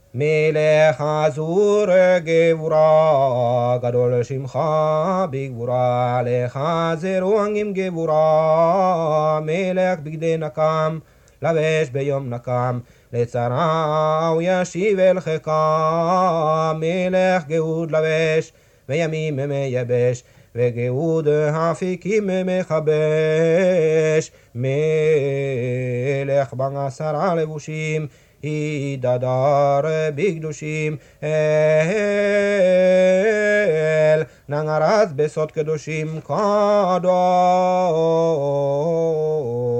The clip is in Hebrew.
מלך עזור גבורה, גדול שמך בגבורה, לך זרועם עם גבורה, מלך בגדי נקם, לבש ביום נקם, לצרה הוא ישיב אל חיקם, מלך גאות לבש, וימים מייבש, וגאות האפיקים מכבש, מלך בן 10 לבושים, הידדר בקדושים, אל נערץ בסוד קדושים קדוש.